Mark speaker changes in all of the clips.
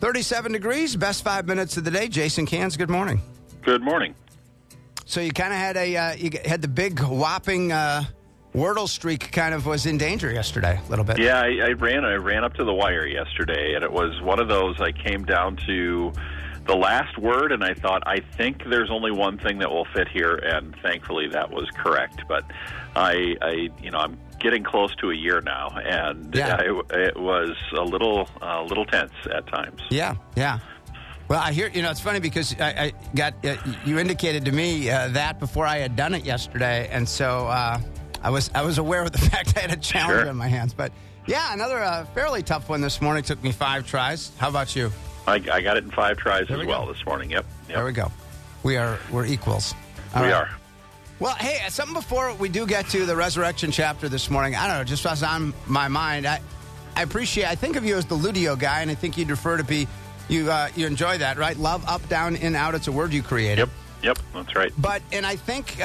Speaker 1: 37 degrees, best 5 minutes of the day. Jason Cans, good morning.
Speaker 2: Good morning.
Speaker 1: So you kind of had you had the big whopping Wordle streak kind of was in danger yesterday a little bit.
Speaker 2: Yeah, I ran up to the wire yesterday, and it was one of those. I came down to the last word, and I thought, I think there's only one thing that will fit here, and thankfully that was correct. But I'm getting close to a year now, and it was a little tense at times.
Speaker 1: Yeah. Well, I hear, it's funny because I got, you indicated to me that before I had done it yesterday. And so I was aware of the fact I had a challenge on my hands. But yeah, another fairly tough one this morning. Took me 5 tries. How about you? I
Speaker 2: got it in 5 tries as well this morning. Yep.
Speaker 1: There we go. We're equals.
Speaker 2: We are.
Speaker 1: Well, hey, something before we do get to the resurrection chapter this morning. I don't know, just was on my mind. I think of you as the Ludio guy, and I think you'd refer to be, you enjoy that, right? Love, up, down, in, out. It's a word you created.
Speaker 2: Yep, that's right.
Speaker 1: And I think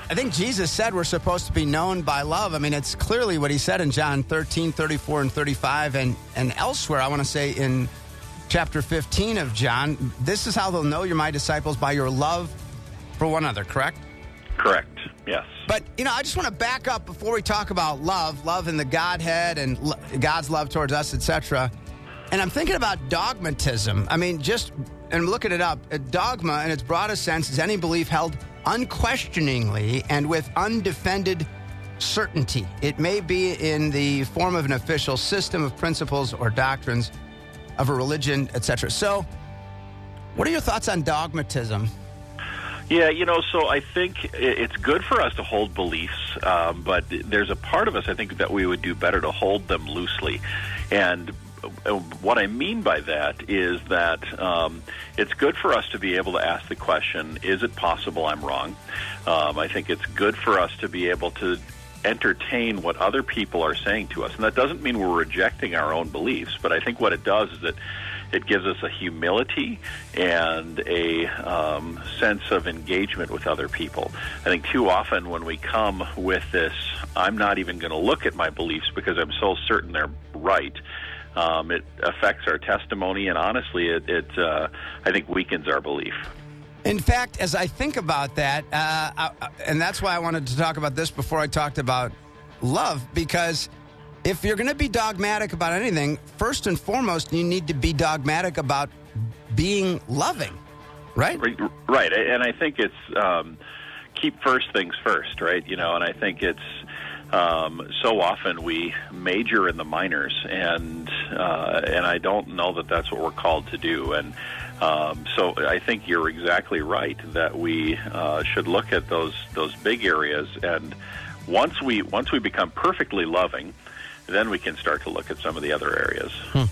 Speaker 1: Jesus said we're supposed to be known by love. I mean, it's clearly what he said in John 13, 34, and 35, and elsewhere, I want to say in chapter 15 of John, this is how they'll know you're my disciples, by your love for one another, correct?
Speaker 2: Correct, yes.
Speaker 1: But, I just want to back up before we talk about love in the Godhead and God's love towards us, etc. And I'm thinking about dogmatism. I mean, and looking it up, a dogma in its broadest sense is any belief held unquestioningly and with undefended certainty. It may be in the form of an official system of principles or doctrines of a religion, etc. So, what are your thoughts on dogmatism?
Speaker 2: Yeah, so I think it's good for us to hold beliefs, but there's a part of us, I think, that we would do better to hold them loosely. And what I mean by that is that it's good for us to be able to ask the question, is it possible I'm wrong? I think it's good for us to be able to entertain what other people are saying to us. And that doesn't mean we're rejecting our own beliefs, but I think what it does is that it gives us a humility and a sense of engagement with other people. I think too often when we come with this, I'm not even going to look at my beliefs because I'm so certain they're right, it affects our testimony, and honestly, it I think weakens our belief.
Speaker 1: In fact, as I think about that, and that's why I wanted to talk about this before I talked about love, because if you're going to be dogmatic about anything, first and foremost, you need to be dogmatic about being loving, right?
Speaker 2: Right, and I think it's keep first things first, right? And I think it's so often we major in the minors, and I don't know that that's what we're called to do. And so I think you're exactly right that we should look at those big areas, and once we become perfectly loving, then we can start to look at some of the other areas.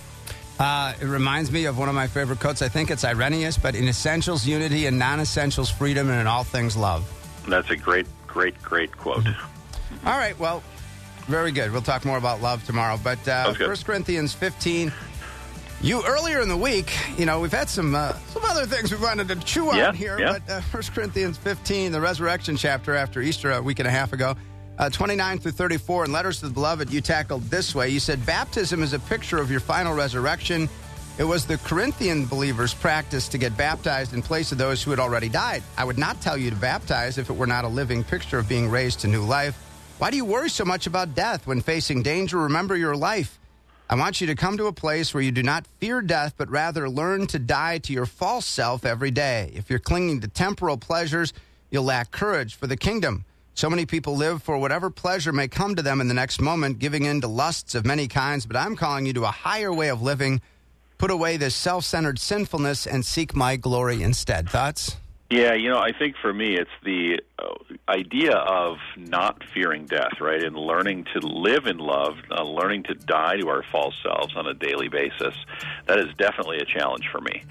Speaker 1: It reminds me of one of my favorite quotes. I think it's Irenaeus, but in essentials, unity, in non-essentials, freedom, and in all things, love.
Speaker 2: That's a great quote.
Speaker 1: All right, well, very good. We'll talk more about love tomorrow. But 1 Corinthians 15, you earlier in the week, we've had some other things we wanted to chew on here.
Speaker 2: Yeah.
Speaker 1: But 1 Corinthians 15, the resurrection chapter after Easter a week and a half ago, 29 through 34, in Letters to the Beloved, you tackled this way. You said, baptism is a picture of your final resurrection. It was the Corinthian believers' practice to get baptized in place of those who had already died. I would not tell you to baptize if it were not a living picture of being raised to new life. Why do you worry so much about death? When facing danger, remember your life. I want you to come to a place where you do not fear death, but rather learn to die to your false self every day. If you're clinging to temporal pleasures, you'll lack courage for the kingdom. So many people live for whatever pleasure may come to them in the next moment, giving in to lusts of many kinds, but I'm calling you to a higher way of living. Put away this self-centered sinfulness and seek my glory instead. Thoughts?
Speaker 2: Yeah, I think for me it's the idea of not fearing death, right, and learning to live in love, learning to die to our false selves on a daily basis. That is definitely a challenge for me,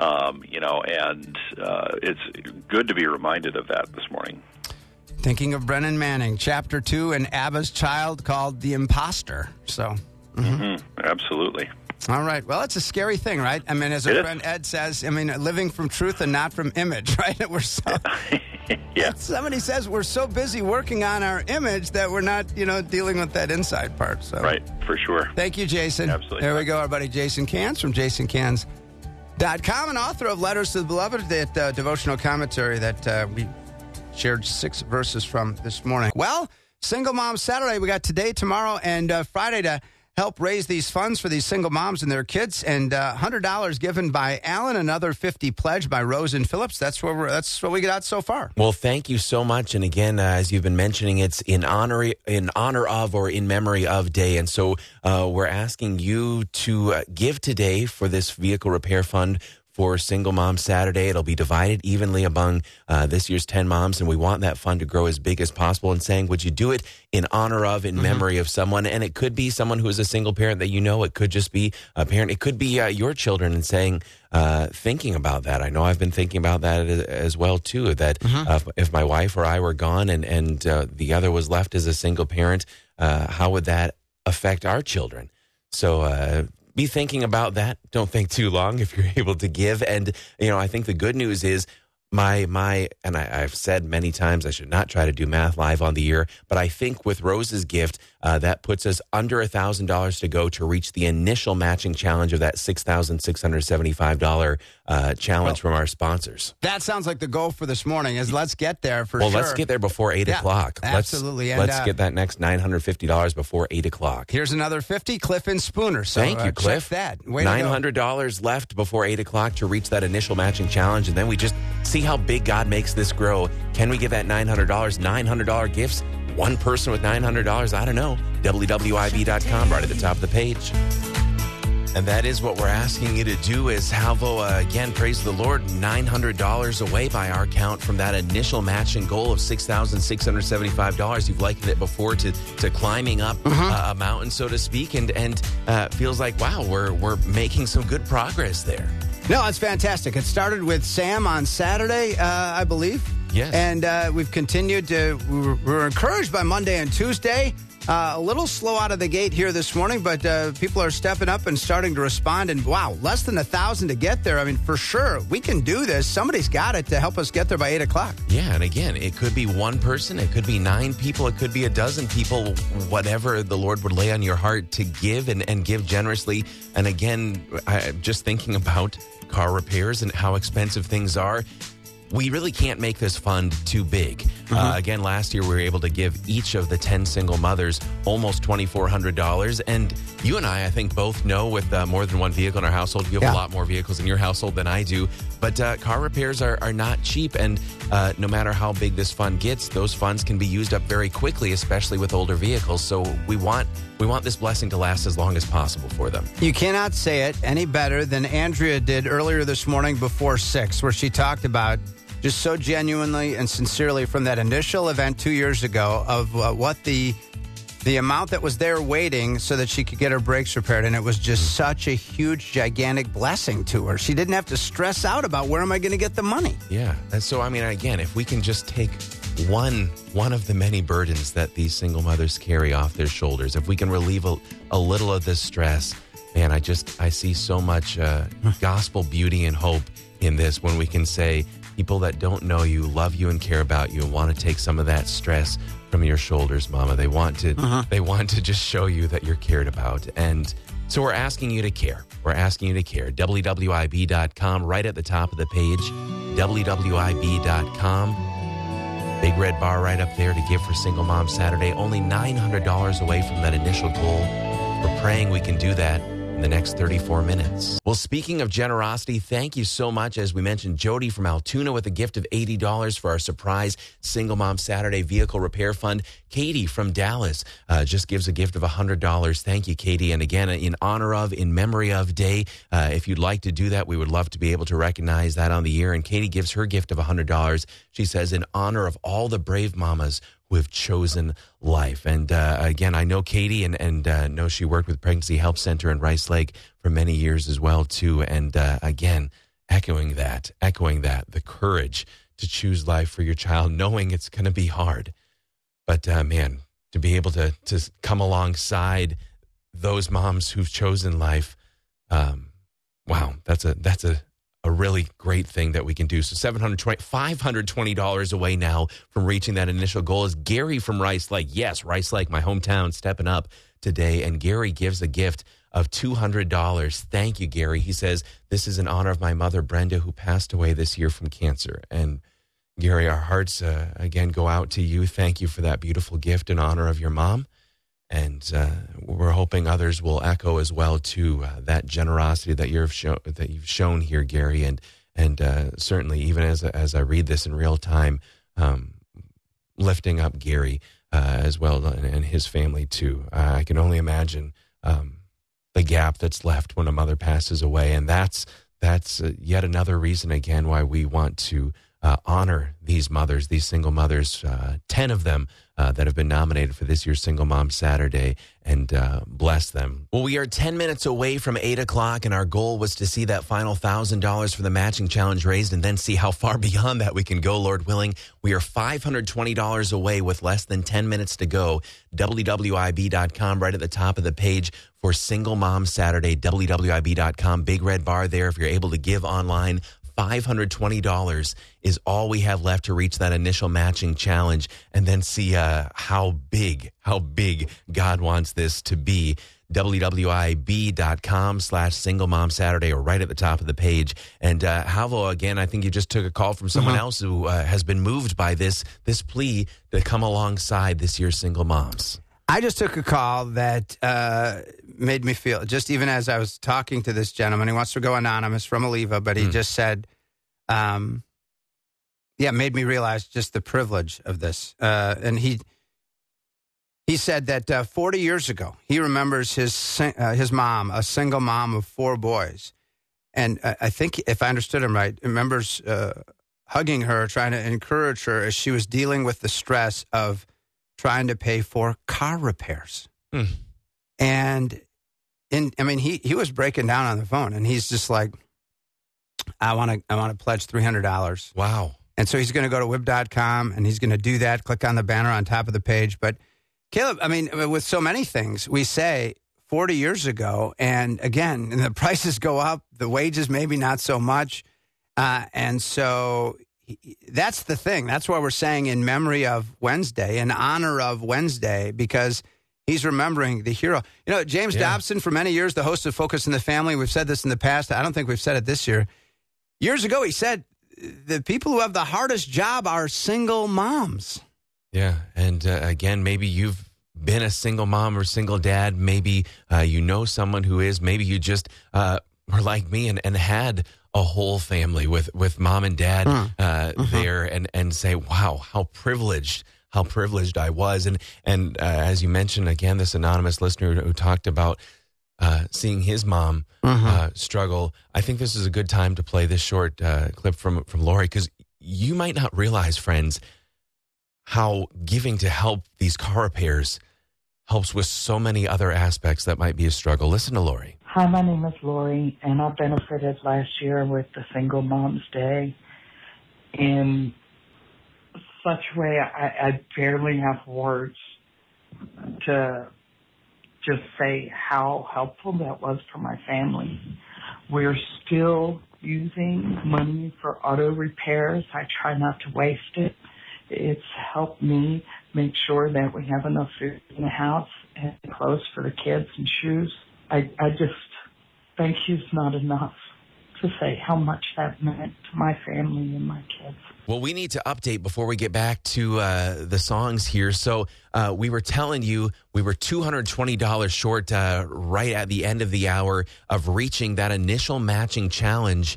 Speaker 2: and it's good to be reminded of that this morning.
Speaker 1: Thinking of Brennan Manning, Chapter 2, and Abba's child called the imposter. So,
Speaker 2: Absolutely.
Speaker 1: All right. Well, it's a scary thing, right? I mean, as our friend Ed says, living from truth and not from image, right? We're so...
Speaker 2: Yeah.
Speaker 1: Somebody says we're so busy working on our image that we're not, dealing with that inside part. So.
Speaker 2: Right, for sure.
Speaker 1: Thank you, Jason.
Speaker 2: Absolutely.
Speaker 1: There we go, our buddy Jason Cans from and author of Letters to the Beloved, that devotional commentary that we shared 6 verses from this morning. Well, Single Mom Saturday, we got today, tomorrow, and Friday to help raise these funds for these single moms and their kids, and $100 given by Alan, another $50 pledged by Rose and Phillips. That's what we got so far.
Speaker 3: Well, thank you so much. And again, as you've been mentioning, it's in honor of or in memory of day. And so we're asking you to give today for this vehicle repair fund for Single Mom Saturday. It'll be divided evenly among this year's 10 moms, and we want that fund to grow as big as possible. And saying, would you do it in honor of, in memory of someone? And it could be someone who is a single parent that you know. It could just be a parent. It could be your children, and saying, thinking about that. I know I've been thinking about that as well, too, that if my wife or I were gone and the other was left as a single parent, how would that affect our children? So, be thinking about that. Don't think too long if you're able to give. And, I think the good news is and I've said many times I should not try to do math live on the air, but I think with Rose's gift, that puts us under $1,000 to go to reach the initial matching challenge of that $6,675 challenge from our sponsors.
Speaker 1: That sounds like the goal for this morning, is let's get there for sure.
Speaker 3: Well, let's get there before 8 o'clock.
Speaker 1: Absolutely.
Speaker 3: Let's get that next $950 before 8 o'clock.
Speaker 1: Here's another $50, Cliff and Spooner. So,
Speaker 3: thank you, Cliff.
Speaker 1: That.
Speaker 3: $900 left before 8 o'clock to reach that initial matching challenge, and then we just see how big God makes this grow. Can we get that $900? $900 gifts? One person with $900? I don't know. WWIB.com, right at the top of the page. And that is what we're asking you to do. Is Halvo, again, praise the Lord, $900 away by our count from that initial matching goal of $6,675. You've likened it before to climbing up a mountain, so to speak, and feels like, wow, we're making some good progress there.
Speaker 1: No, it's fantastic. It started with Sam on Saturday, I believe.
Speaker 3: Yes.
Speaker 1: And we've continued to, we were encouraged by Monday and Tuesday. A little slow out of the gate here this morning, but people are stepping up and starting to respond. And wow, less than 1,000 to get there. I mean, for sure, we can do this. Somebody's got it to help us get there by 8 o'clock.
Speaker 3: Yeah, and again, it could be one person, it could be 9 people, it could be a dozen people, whatever the Lord would lay on your heart to give and give generously. And again, just thinking about car repairs and how expensive things are, we really can't make this fund too big. Again, last year we were able to give each of the 10 single mothers almost $2,400. And you and I think, both know with more than one vehicle in our household, you have a lot more vehicles in your household than I do. But car repairs are not cheap. And no matter how big this fund gets, those funds can be used up very quickly, especially with older vehicles. So we want this blessing to last as long as possible for them.
Speaker 1: You cannot say it any better than Andrea did earlier this morning before 6, where she talked about just so genuinely and sincerely from that initial event 2 years ago of what the amount that was there waiting so that she could get her brakes repaired. And it was just such a huge, gigantic blessing to her. She didn't have to stress out about where am I going to get the money.
Speaker 3: Yeah. And so, I mean, again, if we can just take one of the many burdens that these single mothers carry off their shoulders, if we can relieve a little of this stress, man, I see so much gospel beauty and hope in this when we can say, people that don't know you love you and care about you and want to take some of that stress from your shoulders, Mama. They want to just show you that you're cared about. And so we're asking you to care. We're asking you to care. WWIB.com, right at the top of the page. WWIB.com. Big red bar right up there to give for Single Mom Saturday. Only $900 away from that initial goal. We're praying we can do that in the next 34 minutes. Well, speaking of generosity, thank you so much. As we mentioned, Jody from Altoona with a gift of $80 for our surprise Single Mom Saturday Vehicle Repair Fund. Katie from Dallas just gives a gift of $100. Thank you, Katie. And again, in honor of, in memory of day, if you'd like to do that, we would love to be able to recognize that on the air. And Katie gives her gift of $100. She says, in honor of all the brave mamas who have chosen life. And again, I know Katie and know she worked with Pregnancy Help Center in Rice Lake for many years as well, too. And again, echoing that, the courage to choose life for your child, knowing it's going to be hard. But man, to be able to come alongside those moms who've chosen life, wow, that's a really great thing that we can do. So $520 away now from reaching that initial goal is Gary from Rice Lake. Yes, Rice Lake, my hometown, stepping up today. And Gary gives a gift of $200. Thank you, Gary. He says, this is in honor of my mother, Brenda, who passed away this year from cancer. And Gary, our hearts, again, go out to you. Thank you for that beautiful gift in honor of your mom. And we're hoping others will echo as well to that generosity that you've shown here, Gary. And certainly, even as I read this in real time, lifting up Gary as well and his family too. I can only imagine the gap that's left when a mother passes away, and that's yet another reason again why we want to honor these mothers, these single mothers, 10 of them that have been nominated for this year's Single Mom Saturday, and bless them. Well, we are 10 minutes away from 8 o'clock, and our goal was to see that final $1,000 for the matching challenge raised and then see how far beyond that we can go, Lord willing. We are $520 away with less than 10 minutes to go. WWIB.com, right at the top of the page for Single Mom Saturday, WWIB.com, big red bar there if you're able to give online. $520 is all we have left to reach that initial matching challenge, and then see how big God wants this to be. WWIB.com/Single Mom Saturday, or right at the top of the page. And Halvo, again, I think you just took a call from someone else who has been moved by this plea to come alongside this year's single moms.
Speaker 1: I just took a call that made me feel, just even as I was talking to this gentleman, he wants to go anonymous, from Oliva, but he just said, made me realize just the privilege of this. And he said that 40 years ago, he remembers his mom, a single mom of 4 boys. And I think, if I understood him right, remembers hugging her, trying to encourage her as she was dealing with the stress of trying to pay for car repairs. And he was breaking down on the phone, and he's just like, I want to pledge $300.
Speaker 3: Wow.
Speaker 1: And so he's going to go to WIB.com, and he's going to do that, click on the banner on top of the page. But Caleb, with so many things, we say 40 years ago, and again, and the prices go up, the wages maybe not so much. And so that's the thing. That's why we're saying in memory of Wednesday, in honor of Wednesday, because he's remembering the hero. You know, James Dobson, for many years, the host of Focus on the Family, we've said this in the past. I don't think we've said it this year. Years ago, he said, the people who have the hardest job are single moms.
Speaker 3: Yeah, and again, maybe you've been a single mom or single dad. Maybe you know someone who is. Maybe you just were like me and had a whole family with mom and dad there, and say, wow, how privileged I was. And as you mentioned, again, this anonymous listener who talked about seeing his mom struggle. I think this is a good time to play this short clip from Lori, because you might not realize, friends, how giving to help these car repairs helps with so many other aspects that might be a struggle. Listen to Lori.
Speaker 4: Hi, my name is Lori, and I benefited last year with the Single Moms Day in such a way I barely have words to just say how helpful that was for my family. We're still using money for auto repairs. I try not to waste it. It's helped me make sure that we have enough food in the house and clothes for the kids and shoes. I just, thank you's not enough to say how much that meant to my family and my kids.
Speaker 3: Well, we need to update before we get back to the songs here. So we were telling you we were $220 short right at the end of the hour of reaching that initial matching challenge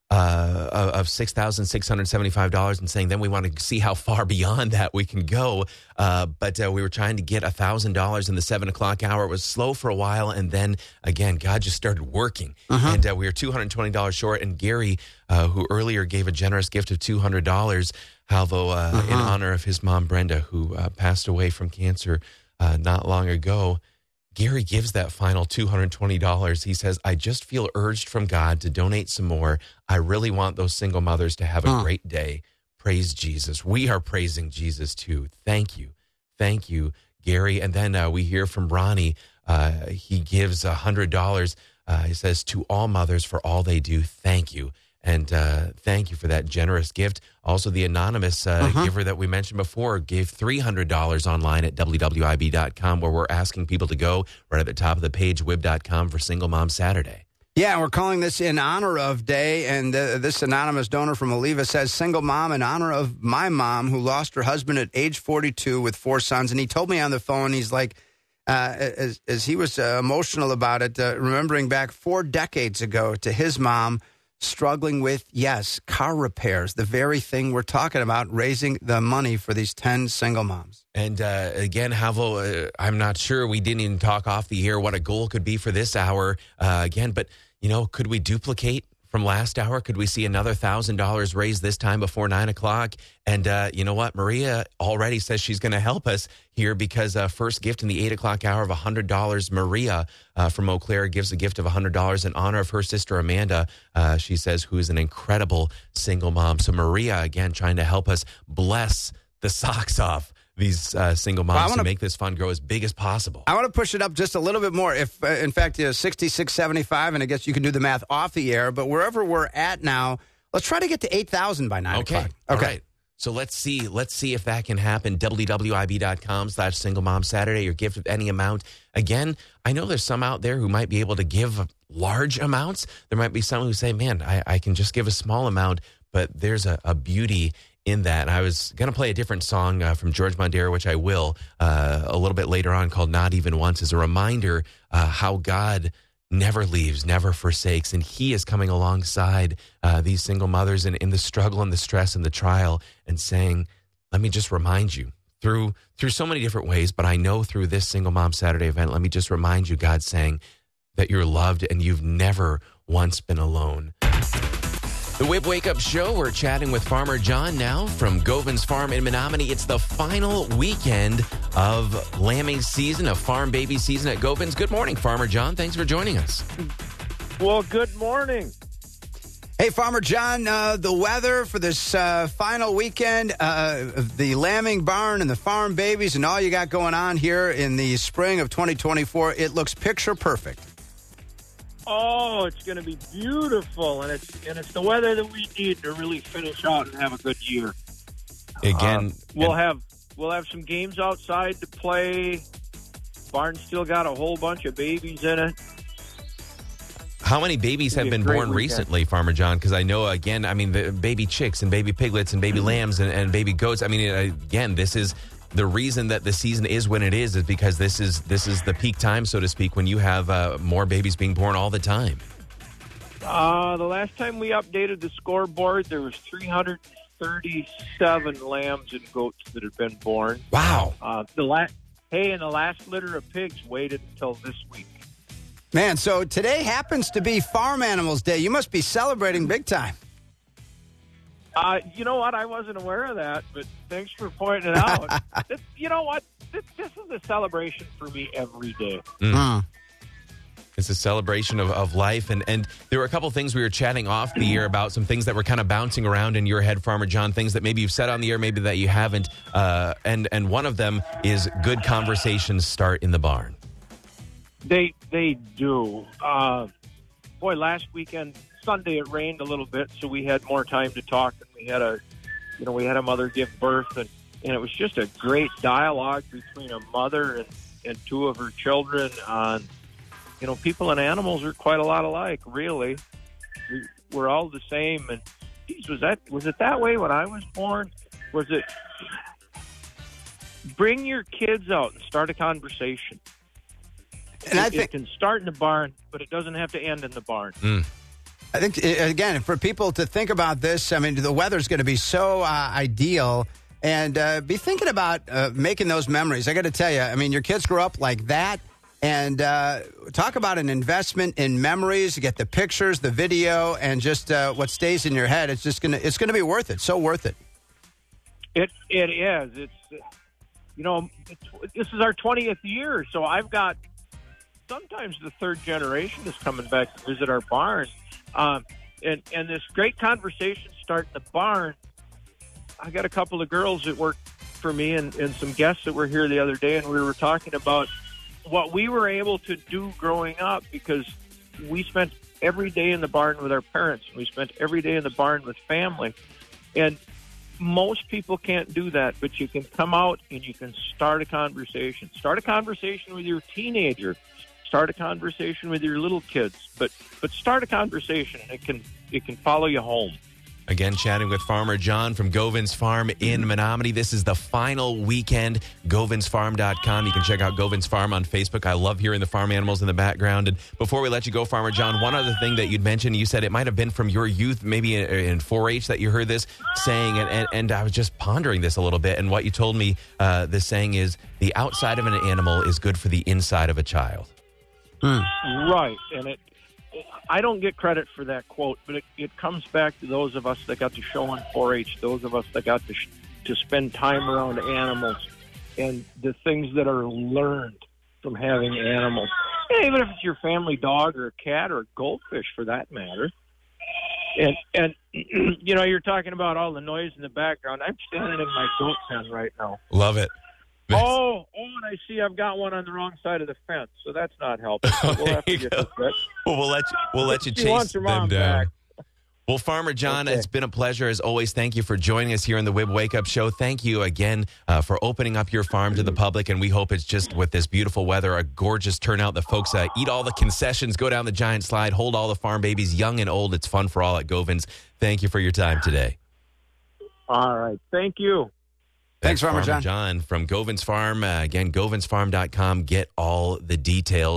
Speaker 3: of $6,675, and saying then we want to see how far beyond that we can go. But we were trying to get $1,000 in the 7 o'clock hour. It was slow for a while, and then again, God just started working, and we were $220 short. And Gary, who earlier gave a generous gift of $200, Halvo, in honor of his mom Brenda, who passed away from cancer not long ago. Gary gives that final $220. He says, I just feel urged from God to donate some more. I really want those single mothers to have a great day. Praise Jesus. We are praising Jesus too. Thank you. Thank you, Gary. And then we hear from Ronnie. He gives $100. He says, to all mothers for all they do, thank you. And thank you for that generous gift. Also, the anonymous giver that we mentioned before gave $300 online at WWIB.com, where we're asking people to go right at the top of the page, WIB.com, for Single Mom Saturday.
Speaker 1: Yeah, we're calling this in honor of day, and this anonymous donor from Oliva says, single mom in honor of my mom who lost her husband at age 42 with 4 sons. And he told me on the phone, he's like, as he was emotional about it, remembering back 4 decades ago to his mom struggling with, yes, car repairs, the very thing we're talking about, raising the money for these 10 single moms.
Speaker 3: And again, Havo, I'm not sure. We didn't even talk off the air what a goal could be for this hour again. But, could we duplicate from last hour? Could we see another $1,000 raised this time before 9 o'clock? And you know what? Maria already says she's going to help us here because first gift in the 8 o'clock hour of $100. Maria from Eau Claire gives a gift of $100 in honor of her sister Amanda, she says, who is an incredible single mom. So Maria, again, trying to help us bless the socks off these single moms to make this fund grow as big as possible.
Speaker 1: I want to push it up just a little bit more. If, in fact, 66.75, and I guess you can do the math off the air, but wherever we're at now, let's try to get to 8,000 by 9 o'clock.
Speaker 3: Okay. All right. So let's see if that can happen. WWIB.com/Single Mom Saturday. Your gift of any amount. Again, I know there's some out there who might be able to give large amounts. There might be some who say, man, I can just give a small amount, but there's a beauty in that. And I was going to play a different song from George Mondera, which I will a little bit later on, called Not Even Once, as a reminder how God never leaves, never forsakes. And he is coming alongside these single mothers in the struggle and the stress and the trial and saying, let me just remind you through so many different ways, but I know through this Single Mom Saturday event, let me just remind you, God saying that you're loved and you've never once been alone. The WIB Wake Up Show, we're chatting with Farmer John now from Govins Farm in Menominee. It's the final weekend of lambing season, of farm baby season at Govins. Good morning, Farmer John. Thanks for joining us.
Speaker 5: Well, good morning.
Speaker 1: Hey, Farmer John, the weather for this final weekend, the lambing barn and the farm babies and all you got going on here in the spring of 2024, it looks picture perfect.
Speaker 5: Oh, it's going to be beautiful, and it's the weather that we need to really finish out and have a good year.
Speaker 3: Again,
Speaker 5: we'll have some games outside to play. Barn's still got a whole bunch of babies in it.
Speaker 3: How many babies have been born recently, Farmer John? Because I know, again, the baby chicks and baby piglets and baby lambs and baby goats. Again, this is the reason that the season is when it is because this is the peak time, so to speak, when you have more babies being born all the time.
Speaker 5: The last time we updated the scoreboard, there was 337 lambs and goats that had been born.
Speaker 1: Wow.
Speaker 5: And the last litter of pigs waited until this week.
Speaker 1: Man, so today happens to be Farm Animals Day. You must be celebrating big time.
Speaker 5: You know what? I wasn't aware of that, but thanks for pointing it out. You know what? This is a celebration for me every day.
Speaker 3: It's a celebration of life. And there were a couple things we were chatting off the air about, some things that were kind of bouncing around in your head, Farmer John, things that maybe you've said on the air, maybe that you haven't. And one of them is good conversations start in the barn.
Speaker 5: They do. Boy, last weekend, Sunday, it rained a little bit, so we had more time to talk, and we had a mother give birth, and it was just a great dialogue between a mother and two of her children on, people and animals are quite a lot alike, really. We're all the same, and geez, was it that way when I was born? Was it bring your kids out and start a conversation? And it can start in the barn, but it doesn't have to end in the barn.
Speaker 1: I think, again, for people to think about this, the weather's going to be so ideal, and be thinking about making those memories. I got to tell you, your kids grew up like that, and talk about an investment in memories. You get the pictures, the video, and just what stays in your head. It's going to be worth it. So worth it.
Speaker 5: It is. It's this is our 20th year, so I've got. Sometimes the third generation is coming back to visit our barn. And this great conversation start in the barn. I got a couple of girls that work for me and some guests that were here the other day, and we were talking about what we were able to do growing up because we spent every day in the barn with our parents. We spent every day in the barn with family. And most people can't do that, but you can come out and you can start a conversation. Start a conversation with your teenager. Start a conversation with your little kids. But start a conversation, and it can follow you home.
Speaker 3: Again, chatting with Farmer John from Govins Farm in Menominee. This is the final weekend. GovinsFarm.com. You can check out Govins Farm on Facebook. I love hearing the farm animals in the background. And before we let you go, Farmer John, one other thing that you'd mentioned, you said it might have been from your youth, maybe in 4-H that you heard this saying. And I was just pondering this a little bit. And what you told me, this saying is, the outside of an animal is good for the inside of a child.
Speaker 5: Right. And I don't get credit for that quote, but it comes back to those of us that got to show on 4-H, those of us that got to spend time around animals, and the things that are learned from having animals. Yeah, even if it's your family dog or a cat or a goldfish, for that matter. And you know, you're talking about all the noise in the background. I'm standing in my goat pen right now.
Speaker 3: Love it.
Speaker 5: Oh, and I see I've got one on the wrong side of the fence, so that's not helping. We'll have to get this fixed.
Speaker 3: Well, we'll let you chase them down.
Speaker 5: Back.
Speaker 3: Well, Farmer John, It's been a pleasure as always. Thank you for joining us here on the WIB Wake Up Show. Thank you again for opening up your farm to the public, and we hope it's just, with this beautiful weather, a gorgeous turnout. The folks eat all the concessions, go down the giant slide, hold all the farm babies, young and old. It's fun for all at Govins. Thank you for your time today.
Speaker 5: All right. Thank you.
Speaker 1: Thanks, Farmer
Speaker 3: John from Govins Farm. Again, GovinsFarm.com. Get all the details.